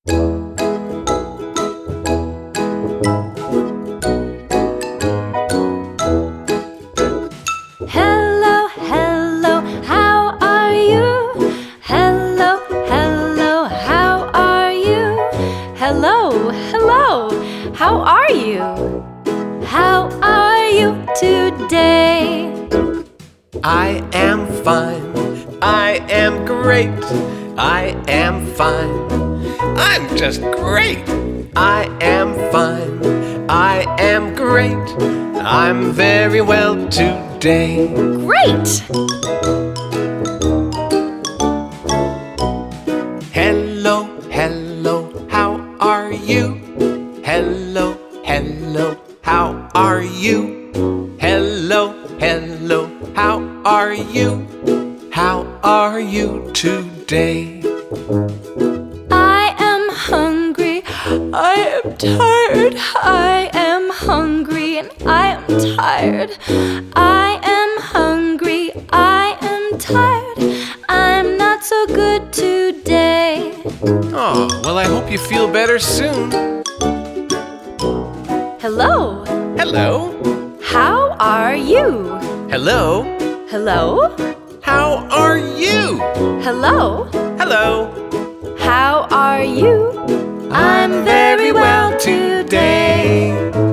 Hello, hello, how are you? Hello, hello, how are you? Hello, hello, how are you? How are you today? I am fine. I am great. I am fine. I'm just great. I am fine. I am great. I'm very well today. Great! Hello, hello, how are you? Hello, hello, how are you? Hello, hello, how are you? How are you today? I am hungry, I am tired, I am hungry and I am tired. I am hungry, I am tired, I'm not so good today. Oh, well, I hope you feel better soon. Hello, Hello, how are you? hello, Hello, how are you? hello, Hello, how are you? I'm very well today.